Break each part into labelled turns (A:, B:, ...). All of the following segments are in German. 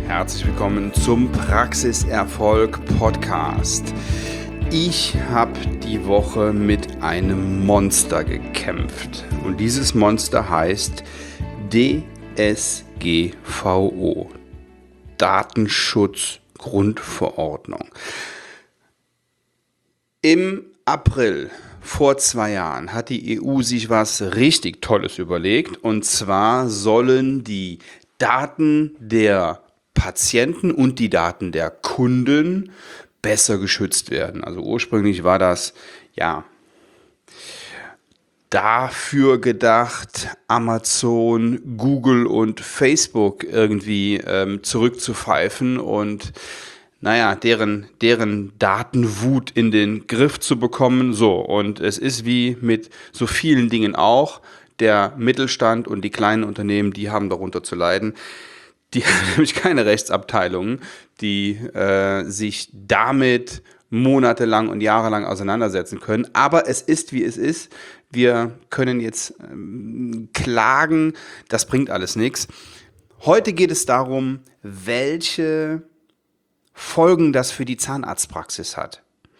A: Herzlich willkommen zum Praxiserfolg Podcast. Ich habe die Woche mit einem Monster gekämpft und dieses Monster heißt DSGVO, Datenschutzgrundverordnung. Im April vor 2 Jahren hat die EU sich was richtig Tolles überlegt, und zwar sollen die Daten der Patienten und die Daten der Kunden besser geschützt werden. Also ursprünglich war das dafür gedacht, Amazon, Google und Facebook irgendwie zurückzupfeifen und deren Datenwut in den Griff zu bekommen. So, und es ist wie mit so vielen Dingen auch, der Mittelstand und die kleinen Unternehmen, die haben darunter zu leiden. Die haben nämlich keine Rechtsabteilungen, die sich damit monatelang und jahrelang auseinandersetzen können. Aber es ist, wie es ist. Wir können jetzt klagen, das bringt alles nichts. Heute geht es darum, welche Folgen das für die Zahnarztpraxis hat.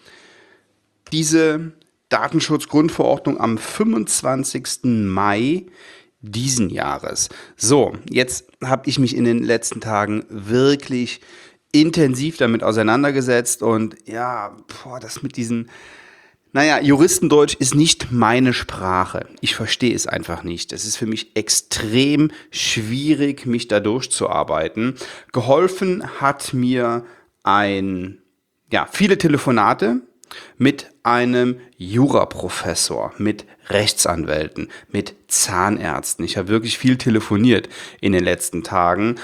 A: Diese Datenschutzgrundverordnung am 25. Mai diesen Jahres. So, jetzt habe ich mich in den letzten Tagen wirklich intensiv damit auseinandergesetzt und das mit diesen, Juristendeutsch ist nicht meine Sprache. Ich verstehe es einfach nicht. Es ist für mich extrem schwierig, mich da durchzuarbeiten. Geholfen hat mir viele Telefonate mit einem Juraprofessor, mit Rechtsanwälten, mit Zahnärzten. Ich habe wirklich viel telefoniert in den letzten Tagen.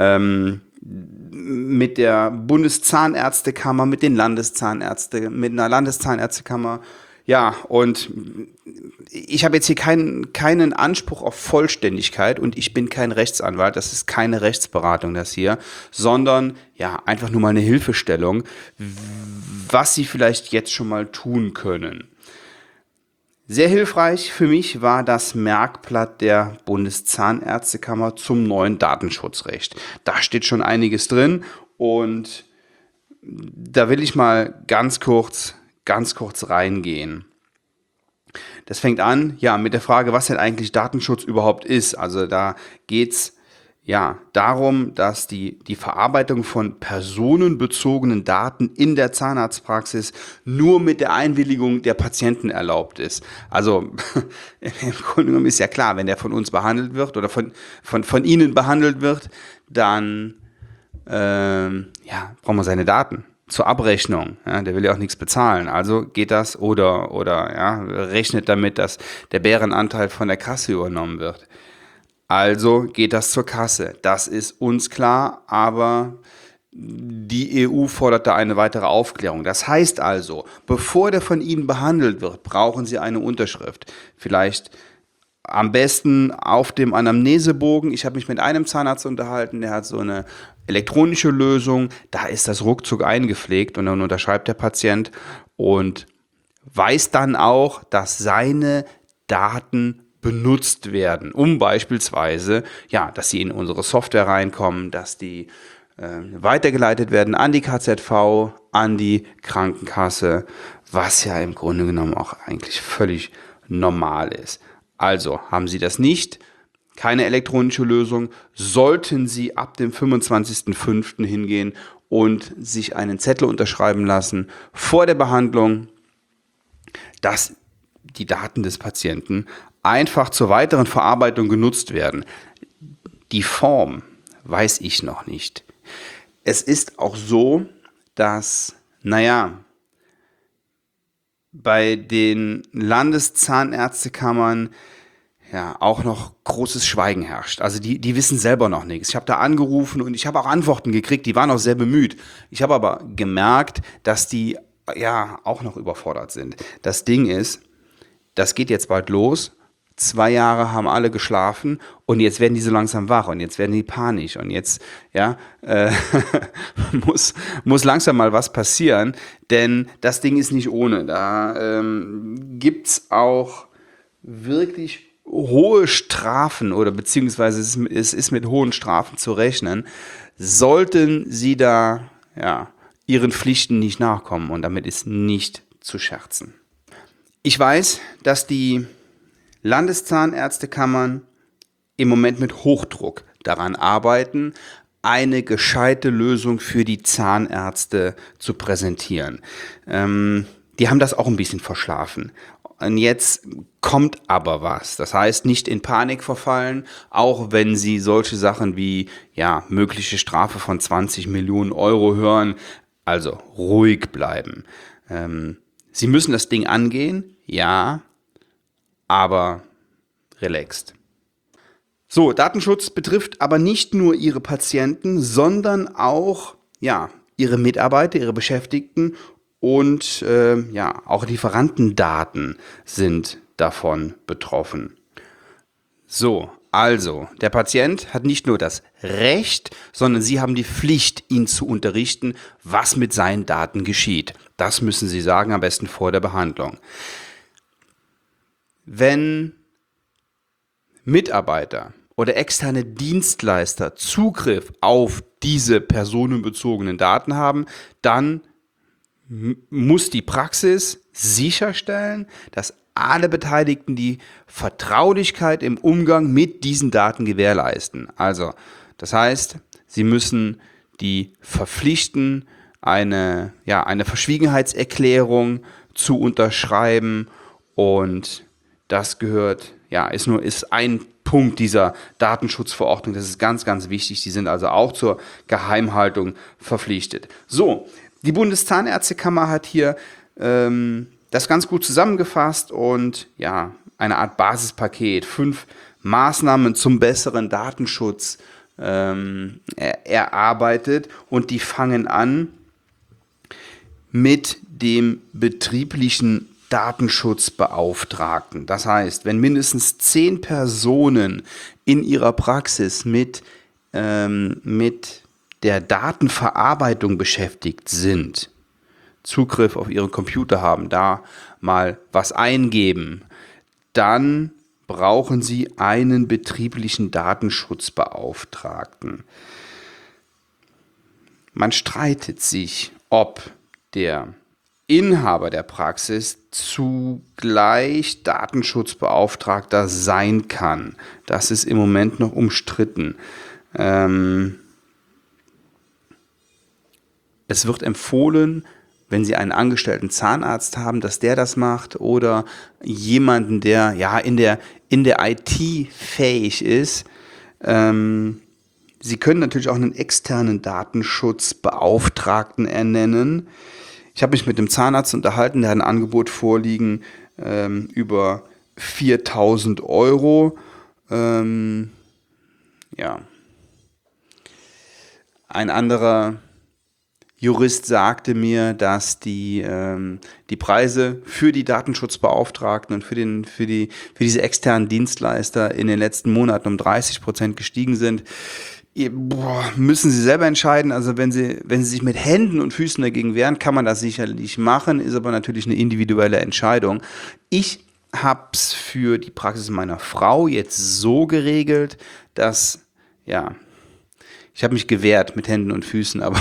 A: Mit der Bundeszahnärztekammer, mit den Landeszahnärzten, mit einer Landeszahnärztekammer. Ja, und ich habe jetzt hier keinen Anspruch auf Vollständigkeit und ich bin kein Rechtsanwalt, das ist keine Rechtsberatung das hier, sondern einfach nur mal eine Hilfestellung, was Sie vielleicht jetzt schon mal tun können. Sehr hilfreich für mich war das Merkblatt der Bundeszahnärztekammer zum neuen Datenschutzrecht. Da steht schon einiges drin und da will ich mal ganz kurz reingehen. Das fängt an, mit der Frage, was denn eigentlich Datenschutz überhaupt ist. Also da geht's darum, dass die Verarbeitung von personenbezogenen Daten in der Zahnarztpraxis nur mit der Einwilligung der Patienten erlaubt ist. Also im Grunde genommen ist ja klar, wenn der von uns behandelt wird oder von Ihnen behandelt wird, dann brauchen wir seine Daten zur Abrechnung. Ja, der will ja auch nichts bezahlen. Also geht das oder rechnet damit, dass der Bärenanteil von der Kasse übernommen wird. Also geht das zur Kasse. Das ist uns klar, aber die EU fordert da eine weitere Aufklärung. Das heißt also, bevor der von Ihnen behandelt wird, brauchen Sie eine Unterschrift. Vielleicht am besten auf dem Anamnesebogen. Ich habe mich mit einem Zahnarzt unterhalten, der hat so eine elektronische Lösung. Da ist das ruckzuck eingepflegt und dann unterschreibt der Patient und weiß dann auch, dass seine Daten benutzt werden, um beispielsweise, dass sie in unsere Software reinkommen, dass die weitergeleitet werden an die KZV, an die Krankenkasse, was ja im Grunde genommen auch eigentlich völlig normal ist. Also haben Sie das nicht, keine elektronische Lösung, sollten Sie ab dem 25.05. hingehen und sich einen Zettel unterschreiben lassen vor der Behandlung, dass die Daten des Patienten einfach zur weiteren Verarbeitung genutzt werden. Die Form weiß ich noch nicht. Es ist auch so, dass, bei den Landeszahnärztekammern auch noch großes Schweigen herrscht. Also die wissen selber noch nichts. Ich habe da angerufen und ich habe auch Antworten gekriegt, die waren auch sehr bemüht. Ich habe aber gemerkt, dass die auch noch überfordert sind. Das Ding ist, das geht jetzt bald los. 2 Jahre haben alle geschlafen und jetzt werden die so langsam wach und jetzt werden die panisch und jetzt muss langsam mal was passieren, denn das Ding ist nicht ohne. Da gibt's auch wirklich hohe Strafen oder beziehungsweise es ist mit hohen Strafen zu rechnen. sollten Sie da Ihren Pflichten nicht nachkommen, und damit ist nicht zu scherzen. Ich weiß, dass die Landeszahnärztekammern im Moment mit Hochdruck daran arbeiten, eine gescheite Lösung für die Zahnärzte zu präsentieren. Die haben das auch ein bisschen verschlafen. Und jetzt kommt aber was. Das heißt, nicht in Panik verfallen, auch wenn Sie solche Sachen wie mögliche Strafe von 20 Millionen Euro hören. Also ruhig bleiben. Sie müssen das Ding angehen, ja, aber relaxed. So, Datenschutz betrifft aber nicht nur Ihre Patienten, sondern auch Ihre Mitarbeiter, Ihre Beschäftigten und auch Lieferantendaten sind davon betroffen. So, also, der Patient hat nicht nur das Recht, sondern Sie haben die Pflicht, ihn zu unterrichten, was mit seinen Daten geschieht. Das müssen Sie sagen, am besten vor der Behandlung. Wenn Mitarbeiter oder externe Dienstleister Zugriff auf diese personenbezogenen Daten haben, dann muss die Praxis sicherstellen, dass alle Beteiligten die Vertraulichkeit im Umgang mit diesen Daten gewährleisten. Also, das heißt, sie müssen die verpflichten, eine Verschwiegenheitserklärung zu unterschreiben, und das ist ein Punkt dieser Datenschutzverordnung. Das ist ganz, ganz wichtig. Die sind also auch zur Geheimhaltung verpflichtet. So, die Bundeszahnärztekammer hat hier das ganz gut zusammengefasst und eine Art Basispaket, 5 Maßnahmen zum besseren Datenschutz erarbeitet, und die fangen an mit dem betrieblichen Datenschutzbeauftragten. Das heißt, wenn mindestens 10 Personen in ihrer Praxis mit der Datenverarbeitung beschäftigt sind, Zugriff auf ihren Computer haben, da mal was eingeben, dann brauchen sie einen betrieblichen Datenschutzbeauftragten. Man streitet sich, ob der Inhaber der Praxis zugleich Datenschutzbeauftragter sein kann. Das ist im Moment noch umstritten. Es wird empfohlen, wenn Sie einen angestellten Zahnarzt haben, dass der das macht, oder jemanden, der in der IT fähig ist. Sie können natürlich auch einen externen Datenschutzbeauftragten ernennen. Ich habe mich mit dem Zahnarzt unterhalten, der hat ein Angebot vorliegen über 4.000 Euro. Ein anderer Jurist sagte mir, dass die Preise für die Datenschutzbeauftragten und für diese externen Dienstleister in den letzten Monaten um 30% gestiegen sind. Müssen Sie selber entscheiden. Also wenn Sie sich mit Händen und Füßen dagegen wehren, kann man das sicherlich machen, ist aber natürlich eine individuelle Entscheidung. Ich habe es für die Praxis meiner Frau jetzt so geregelt, dass ich habe mich gewehrt mit Händen und Füßen, aber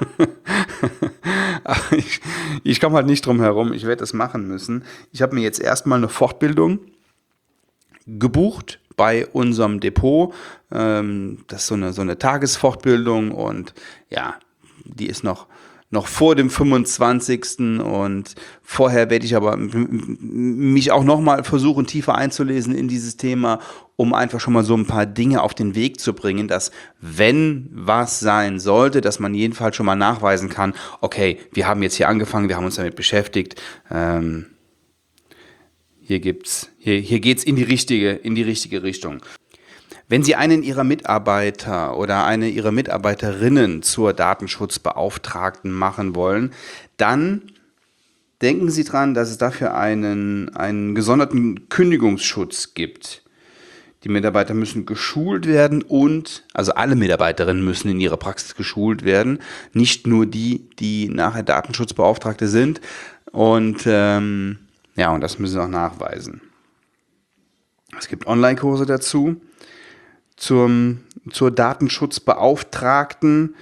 A: ich komme halt nicht drum herum. Ich werde das machen müssen. Ich habe mir jetzt erstmal eine Fortbildung gebucht bei unserem Depot. Das ist so eine Tagesfortbildung, und die ist noch vor dem 25. Und vorher werde ich aber mich auch nochmal versuchen, tiefer einzulesen in dieses Thema, um einfach schon mal so ein paar Dinge auf den Weg zu bringen, dass, wenn was sein sollte, dass man jedenfalls schon mal nachweisen kann, okay, wir haben jetzt hier angefangen, wir haben uns damit beschäftigt, hier geht's in die richtige Richtung. Wenn Sie einen Ihrer Mitarbeiter oder eine Ihrer Mitarbeiterinnen zur Datenschutzbeauftragten machen wollen, dann denken Sie dran, dass es dafür einen gesonderten Kündigungsschutz gibt. Die Mitarbeiter müssen geschult werden, also alle Mitarbeiterinnen müssen in ihrer Praxis geschult werden, nicht nur die nachher Datenschutzbeauftragte sind. Und und das müssen sie auch nachweisen. Es gibt Online-Kurse dazu. zur Datenschutzbeauftragten.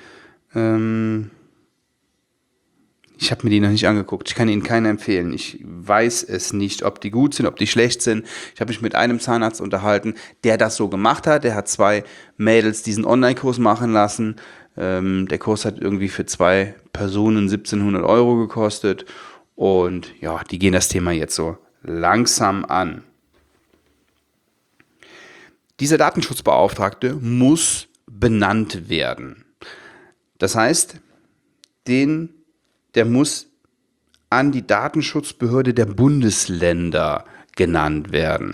A: Ich habe mir die noch nicht angeguckt. Ich kann Ihnen keine empfehlen. Ich weiß es nicht, ob die gut sind, ob die schlecht sind. Ich habe mich mit einem Zahnarzt unterhalten, der das so gemacht hat. Der hat 2 Mädels diesen Online-Kurs machen lassen. Der Kurs hat irgendwie für 2 Personen 1.700 € gekostet. Und ja, die gehen das Thema jetzt so langsam an. Dieser Datenschutzbeauftragte muss benannt werden. Das heißt, der muss an die Datenschutzbehörde der Bundesländer genannt werden.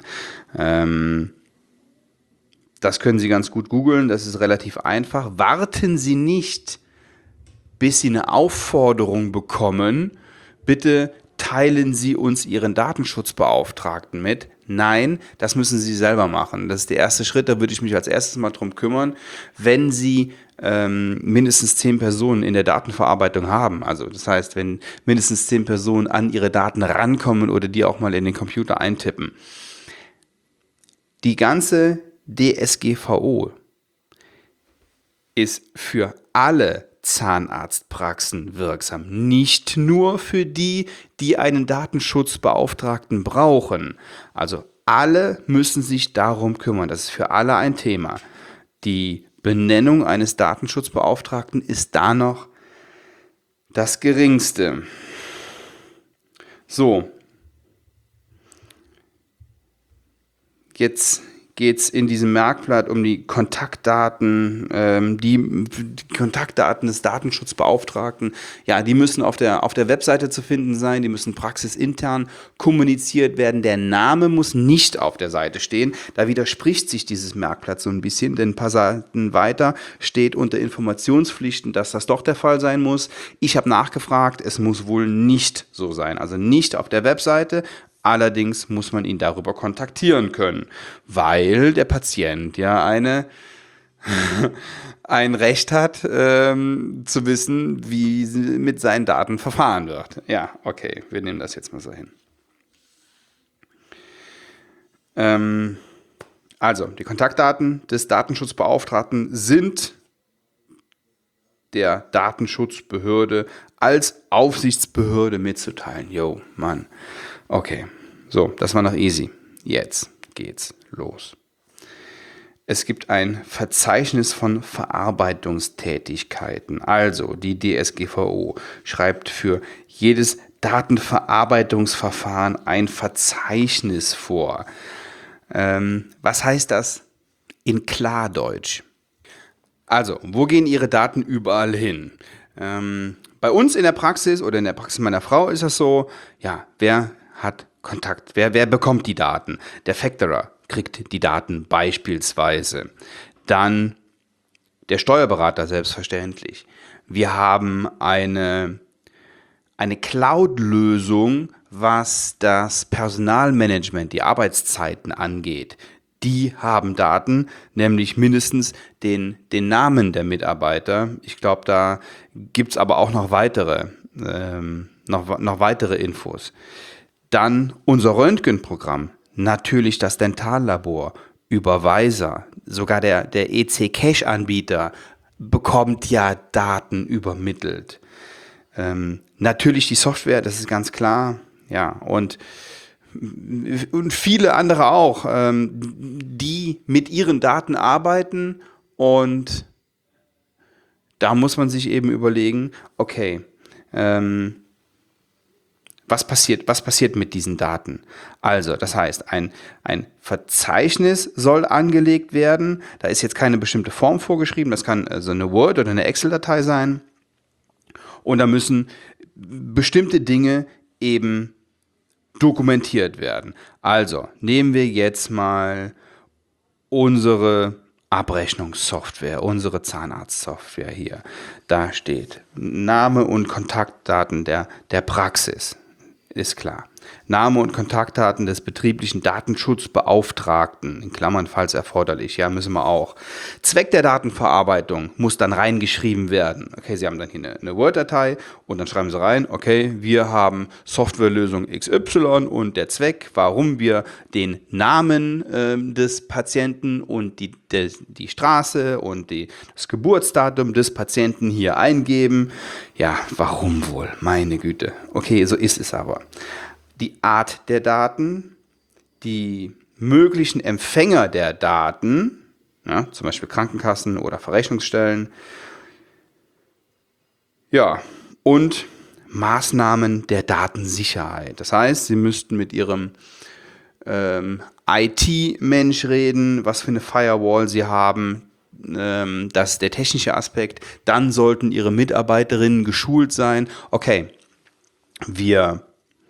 A: Das können Sie ganz gut googeln, das ist relativ einfach. Warten Sie nicht, bis Sie eine Aufforderung bekommen, bitte teilen Sie uns Ihren Datenschutzbeauftragten mit. Nein, das müssen Sie selber machen. Das ist der erste Schritt, da würde ich mich als erstes mal drum kümmern. Wenn Sie mindestens 10 Personen in der Datenverarbeitung haben, also das heißt, wenn mindestens 10 Personen an ihre Daten rankommen oder die auch mal in den Computer eintippen. Die ganze DSGVO ist für alle Zahnarztpraxen wirksam, nicht nur für die, die einen Datenschutzbeauftragten brauchen. Also alle müssen sich darum kümmern, das ist für alle ein Thema. Die Benennung eines Datenschutzbeauftragten ist da noch das Geringste. So, jetzt geht es in diesem Merkblatt um die Kontaktdaten, die Kontaktdaten des Datenschutzbeauftragten. Ja, die müssen auf der Webseite zu finden sein, die müssen praxisintern kommuniziert werden. Der Name muss nicht auf der Seite stehen. Da widerspricht sich dieses Merkblatt so ein bisschen, denn ein paar Seiten weiter steht unter Informationspflichten, dass das doch der Fall sein muss. Ich habe nachgefragt, es muss wohl nicht so sein, also nicht auf der Webseite. Allerdings muss man ihn darüber kontaktieren können, weil der Patient ja ein Recht hat, zu wissen, wie mit seinen Daten verfahren wird. Ja, okay, wir nehmen das jetzt mal so hin. Also, die Kontaktdaten des Datenschutzbeauftragten sind der Datenschutzbehörde als Aufsichtsbehörde mitzuteilen. Jo, Mann. Okay, so, das war noch easy. Jetzt geht's los. Es gibt ein Verzeichnis von Verarbeitungstätigkeiten. Also die DSGVO schreibt für jedes Datenverarbeitungsverfahren ein Verzeichnis vor. Was heißt das in Klardeutsch? Also, wo gehen Ihre Daten überall hin? Bei uns in der Praxis oder in der Praxis meiner Frau ist das so, ja, wer hat Kontakt, wer bekommt die Daten? Der Factorer kriegt die Daten beispielsweise. Dann der Steuerberater selbstverständlich. Wir haben eine Cloud-Lösung, was das Personalmanagement, die Arbeitszeiten angeht. Die haben Daten, nämlich mindestens den Namen der Mitarbeiter. Ich glaube, da gibt es aber auch noch weitere Infos. Dann unser Röntgenprogramm, natürlich das Dentallabor, Überweiser, sogar der EC-Cache-Anbieter bekommt ja Daten übermittelt. Natürlich die Software, das ist ganz klar, ja, und viele andere auch, die mit ihren Daten arbeiten, und da muss man sich eben überlegen, okay, was passiert mit diesen Daten? Also, das heißt, ein Verzeichnis soll angelegt werden. Da ist jetzt keine bestimmte Form vorgeschrieben. Das kann also eine Word- oder eine Excel-Datei sein. Und da müssen bestimmte Dinge eben dokumentiert werden. Also, nehmen wir jetzt mal unsere Abrechnungssoftware, unsere Zahnarztsoftware hier. Da steht Name und Kontaktdaten der Praxis. Ist klar. Name und Kontaktdaten des betrieblichen Datenschutzbeauftragten, in Klammern falls erforderlich, ja, müssen wir auch. Zweck der Datenverarbeitung muss dann reingeschrieben werden. Okay, Sie haben dann hier eine Word-Datei und dann schreiben Sie rein, okay, wir haben Softwarelösung XY und der Zweck, warum wir den Namen des Patienten und die Straße und das Geburtsdatum des Patienten hier eingeben. Ja, warum wohl? Meine Güte. Okay, so ist es aber. Die Art der Daten, die möglichen Empfänger der Daten, ja, zum Beispiel Krankenkassen oder Verrechnungsstellen, ja, und Maßnahmen der Datensicherheit. Das heißt, Sie müssten mit Ihrem IT-Mensch reden, was für eine Firewall Sie haben. Das ist der technische Aspekt. Dann sollten Ihre Mitarbeiterinnen geschult sein. Okay, wir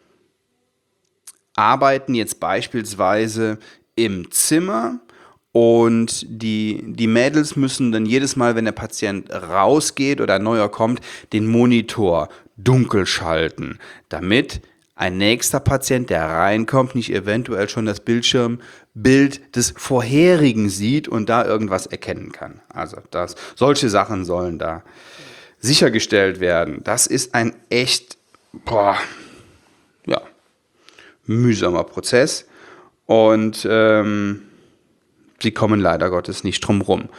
A: arbeiten jetzt beispielsweise im Zimmer und die Mädels müssen dann jedes Mal, wenn der Patient rausgeht oder ein neuer kommt, den Monitor dunkel schalten, damit ein nächster Patient, der reinkommt, nicht eventuell schon das Bildschirmbild des vorherigen sieht und da irgendwas erkennen kann. Also solche Sachen sollen da sichergestellt werden. Das ist ein echt, mühsamer Prozess und sie kommen leider Gottes nicht drum rum.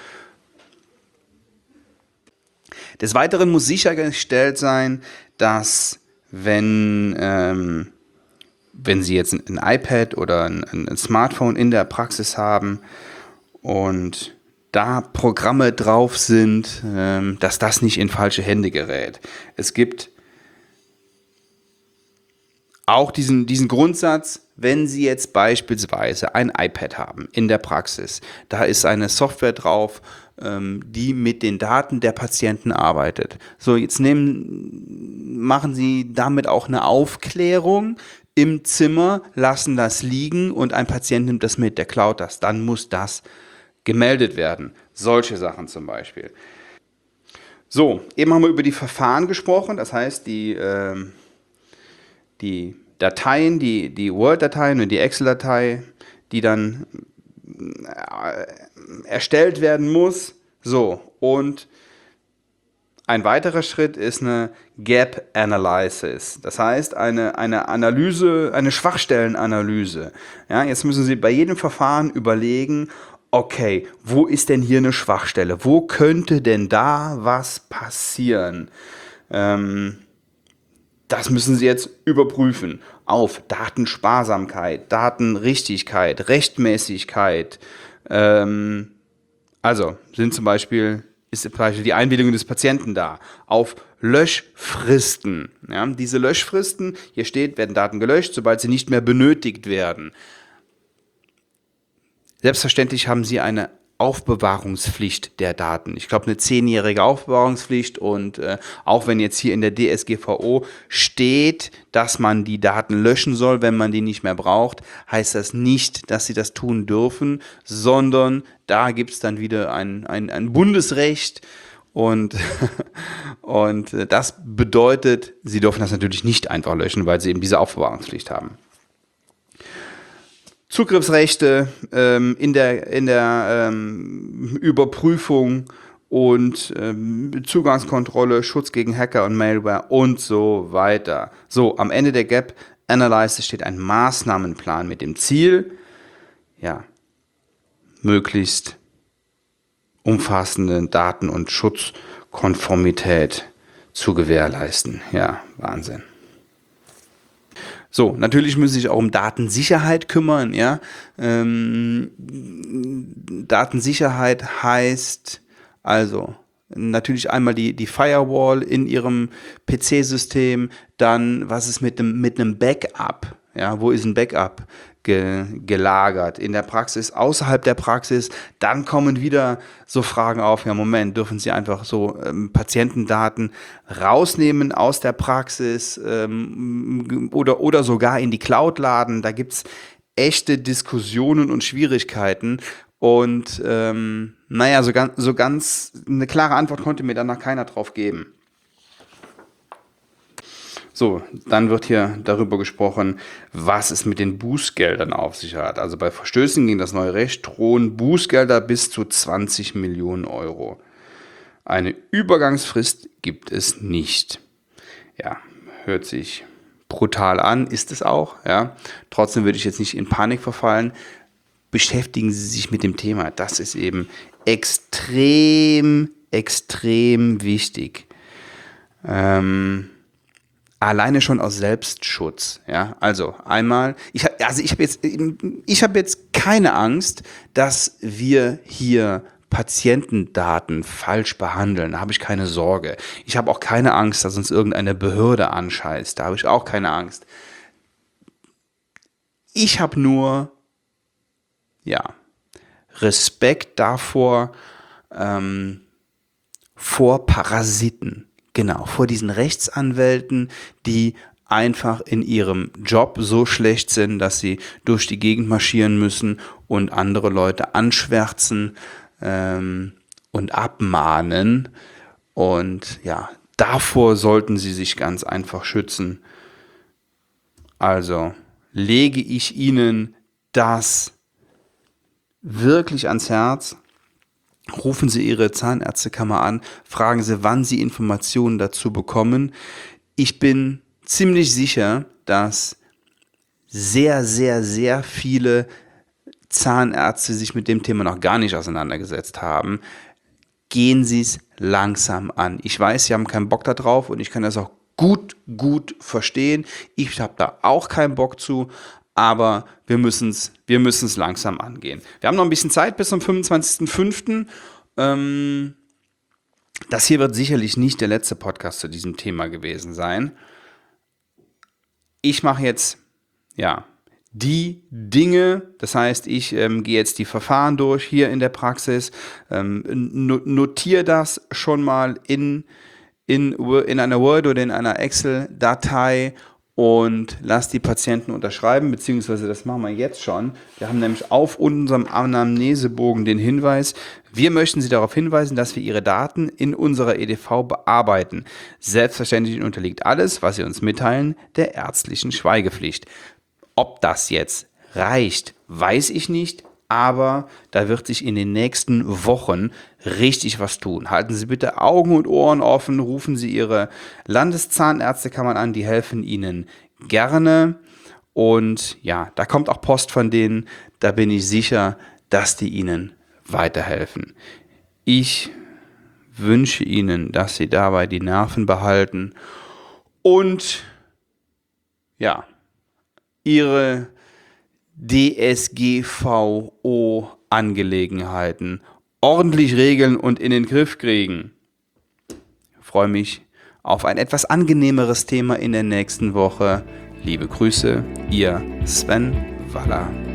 A: Des Weiteren muss sichergestellt sein, dass wenn Sie jetzt ein iPad oder ein Smartphone in der Praxis haben und da Programme drauf sind, dass das nicht in falsche Hände gerät. Es gibt auch diesen Grundsatz, wenn Sie jetzt beispielsweise ein iPad haben in der Praxis, da ist eine Software drauf, die mit den Daten der Patienten arbeitet. So, jetzt machen Sie damit auch eine Aufklärung im Zimmer, lassen das liegen und ein Patient nimmt das mit, der klaut das. Dann muss das gemeldet werden. Solche Sachen zum Beispiel. So, eben haben wir über die Verfahren gesprochen, das heißt, die Dateien, die Word-Dateien und die Excel-Datei, die dann erstellt werden muss. So, und ein weiterer Schritt ist eine Gap Analysis. Das heißt, eine Analyse, eine Schwachstellenanalyse. Ja, jetzt müssen Sie bei jedem Verfahren überlegen, okay, wo ist denn hier eine Schwachstelle? Wo könnte denn da was passieren? Das müssen Sie jetzt überprüfen auf Datensparsamkeit, Datenrichtigkeit, Rechtmäßigkeit. Also ist zum Beispiel die Einwilligung des Patienten da. Auf Löschfristen. Ja, diese Löschfristen, hier steht, werden Daten gelöscht, sobald sie nicht mehr benötigt werden. Selbstverständlich haben Sie eine Aufbewahrungspflicht der Daten. Ich glaube, eine 10-jährige Aufbewahrungspflicht und auch wenn jetzt hier in der DSGVO steht, dass man die Daten löschen soll, wenn man die nicht mehr braucht, heißt das nicht, dass Sie das tun dürfen, sondern da gibt es dann wieder ein Bundesrecht und das bedeutet, Sie dürfen das natürlich nicht einfach löschen, weil Sie eben diese Aufbewahrungspflicht haben. Zugriffsrechte in der Überprüfung und Zugangskontrolle, Schutz gegen Hacker und Malware und so weiter. So, am Ende der Gap Analysis steht ein Maßnahmenplan mit dem Ziel, ja, möglichst umfassende Daten- und Schutzkonformität zu gewährleisten. Ja, Wahnsinn. So, natürlich müssen Sie sich auch um Datensicherheit kümmern, ja. Datensicherheit heißt also natürlich einmal die Firewall in Ihrem PC-System, dann was ist mit einem Backup, ja, wo ist ein Backup gelagert, in der Praxis, außerhalb der Praxis, dann kommen wieder so Fragen auf, ja Moment, dürfen Sie einfach so Patientendaten rausnehmen aus der Praxis oder sogar in die Cloud laden, da gibt es echte Diskussionen und Schwierigkeiten und so ganz eine klare Antwort konnte mir danach keiner drauf geben. So, dann wird hier darüber gesprochen, was es mit den Bußgeldern auf sich hat. Also bei Verstößen gegen das neue Recht drohen Bußgelder bis zu 20 Millionen Euro. Eine Übergangsfrist gibt es nicht. Ja, hört sich brutal an, ist es auch. Ja. Trotzdem würde ich jetzt nicht in Panik verfallen. Beschäftigen Sie sich mit dem Thema. Das ist eben extrem, extrem wichtig. Alleine schon aus Selbstschutz. Ja. Also einmal, ich habe jetzt keine Angst, dass wir hier Patientendaten falsch behandeln, da habe ich keine Sorge. Ich habe auch keine Angst, dass uns irgendeine Behörde anscheißt, da habe ich auch keine Angst. Ich habe nur, ja, Respekt davor, vor Parasiten, genau, vor diesen Rechtsanwälten, die einfach in ihrem Job so schlecht sind, dass sie durch die Gegend marschieren müssen und andere Leute anschwärzen, und abmahnen. Und ja, davor sollten sie sich ganz einfach schützen. Also lege ich Ihnen das wirklich ans Herz. Rufen Sie Ihre Zahnärztekammer an, fragen Sie, wann Sie Informationen dazu bekommen. Ich bin ziemlich sicher, dass sehr, sehr, sehr viele Zahnärzte sich mit dem Thema noch gar nicht auseinandergesetzt haben. Gehen Sie es langsam an. Ich weiß, Sie haben keinen Bock da drauf und ich kann das auch gut verstehen. Ich habe da auch keinen Bock zu, aber wir müssen es langsam angehen. Wir haben noch ein bisschen Zeit bis zum 25.05. Das hier wird sicherlich nicht der letzte Podcast zu diesem Thema gewesen sein. Ich mache jetzt, die Dinge, das heißt, ich gehe jetzt die Verfahren durch hier in der Praxis, notiere das schon mal in einer Word oder in einer Excel-Datei und lasse die Patienten unterschreiben, beziehungsweise das machen wir jetzt schon. Wir haben nämlich auf unserem Anamnesebogen den Hinweis, wir möchten Sie darauf hinweisen, dass wir Ihre Daten in unserer EDV bearbeiten. Selbstverständlich unterliegt alles, was Sie uns mitteilen, der ärztlichen Schweigepflicht. Ob das jetzt reicht, weiß ich nicht, aber da wird sich in den nächsten Wochen richtig was tun. Halten Sie bitte Augen und Ohren offen, rufen Sie Ihre Landeszahnärztekammern an, die helfen Ihnen gerne. Und ja, da kommt auch Post von denen, da bin ich sicher, dass die Ihnen weiterhelfen. Ich wünsche Ihnen, dass Sie dabei die Nerven behalten und ja, Ihre DSGVO-Angelegenheiten ordentlich regeln und in den Griff kriegen. Ich freue mich auf ein etwas angenehmeres Thema in der nächsten Woche. Liebe Grüße, Ihr Sven Waller.